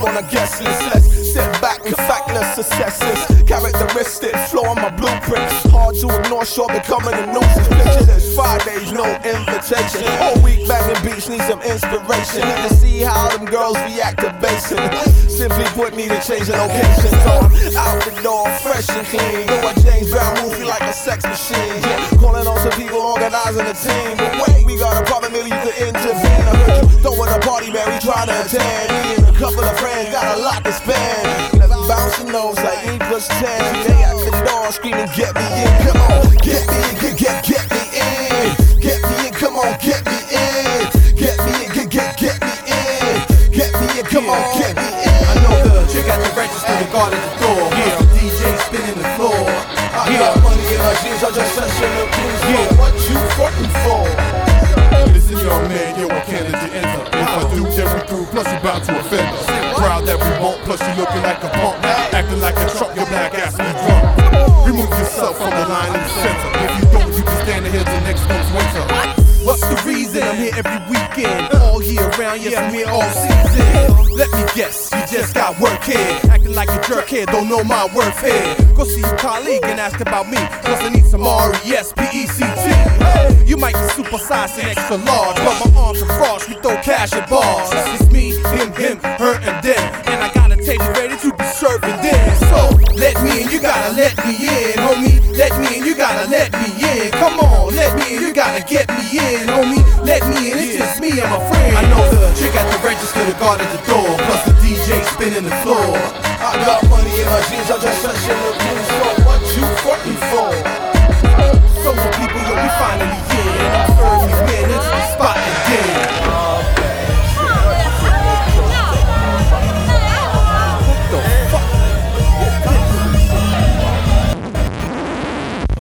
on a guest list. Let's sit back and factless, assess this. Characteristic, flow on my blueprint. Hard to ignore, short becoming a nuisance. Picture this, 5 days, no invitation. All week banging beats, need some inspiration. Need to see how them girls react to basing. Simply put, need to change the location. So I'm out the door, fresh and clean. Go a James Brown movie like a sex machine. Yeah, calling on some people, organizing a team. But wait, we got a problem, maybe you could intervene. I heard you throwing a party, man, we trying to attend. Me and a couple of friends got a lot to spend. Bouncing those like E plus 10. They at the door screaming, get me in, come on, get me in, get me in, get me in, come on, get me in, get me in, get me in, get me in, come on, get me in. I know the chick at the register, the guard at the door. Yeah, the DJ spinning the floor. I got money in my jeans, I just session the blues. Yeah, what you fucking for? Listen, young man, you're a candidate enter. If I do, then we through, plus you bound to offend us. Crowd that we want, plus you looking like a punk. Acting like a truck, your black ass be drunk. Remove yourself from the line in the center. If you don't, you can stand here till next month's winter. What's the reason I'm here every weekend? All year round, yes, I'm here all season. Let me guess, you just got work here. Acting like a jerkhead, don't know my worth here. Go see your colleague and ask about me, cause I need some R-E-S-P-E-C-T. You might be supersized and extra large, but my arms are frost, we throw cash at bars. It's me, him, her, and them. And I got a table ready to be serving them. So, let me in, you gotta let me in, homie. Let me in, you gotta let me in. Come on, let me in, you gotta get me in, homie. Let me in, it's just me and my friend. I know the chick at the register, the guard at the door, plus the DJ spinning the floor. I got money in my jeans, I just session the blues. So what you fucking for? So more people, yo, we finally in. I'm firmly winning into the spot.